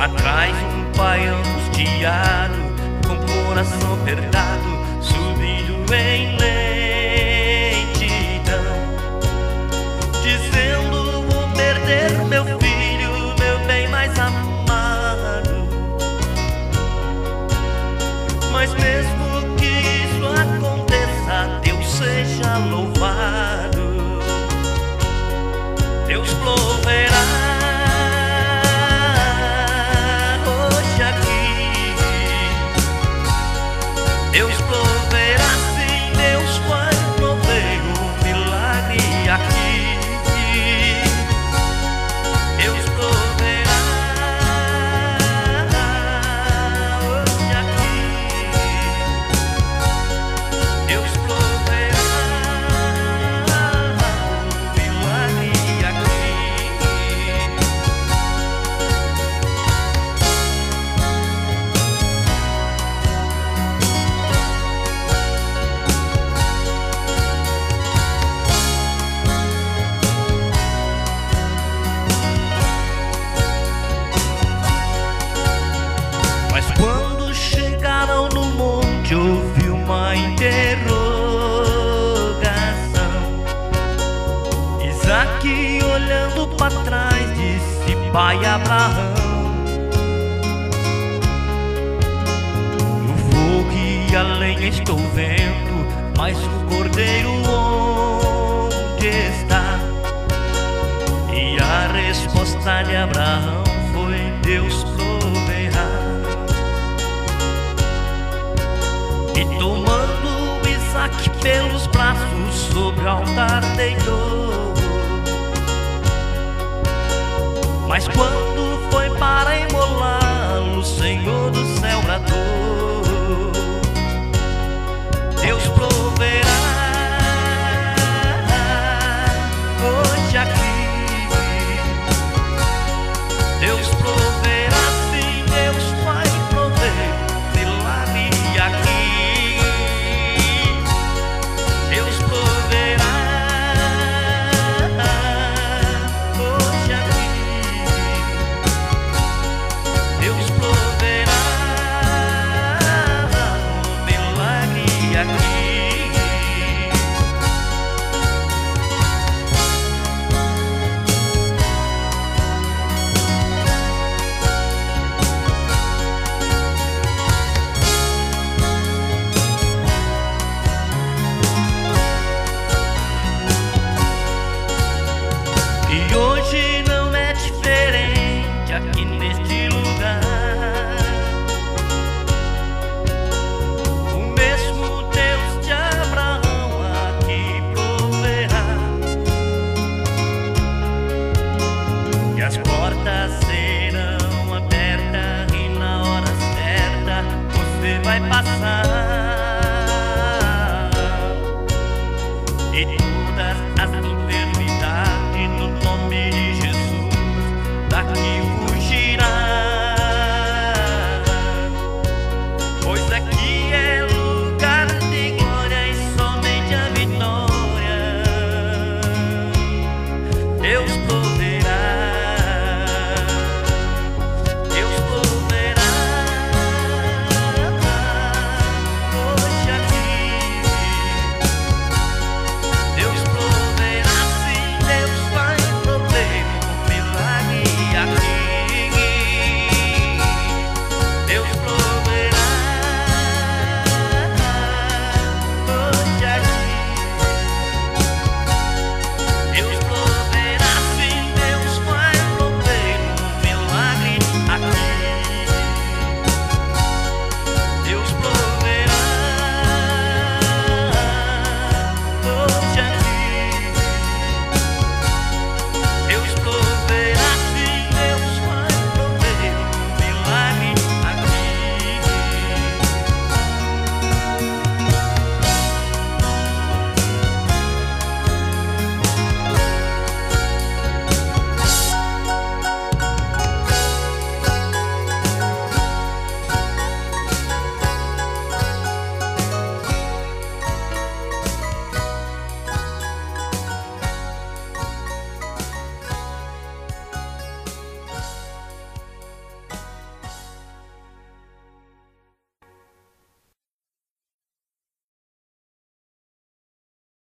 Atrás um pai angustiado, com coração apertado, subindo em lentidão, dizendo: vou perder meu filho, meu bem mais amado. Mas mesmo que isso aconteça, Deus seja louvado. Deus proverá hoje aqui. Deus proverá, sim, Deus vai prover um milagre aqui. Deus proverá hoje aqui. Deus proverá um milagre aqui. Mas quando chegaram no monte, houve uma interrogação. Isaque, olhando para trás, disse: pai Abraão, o fogo e a lenha estou vendo, mas o cordeiro onde está? E a resposta de Abraão foi: Deus proverá. E tomando Isaque pelos braços, sobre o altar deitou. Mas quando foi para imolá-lo, o Senhor do céu bradou: Deus proverá hoje aqui. Deus proverá, sim, Deus vai prover milagre aqui. Deus proverá hoje aqui. Deus proverá milagre aqui. E hoje não é diferente aqui neste lugar.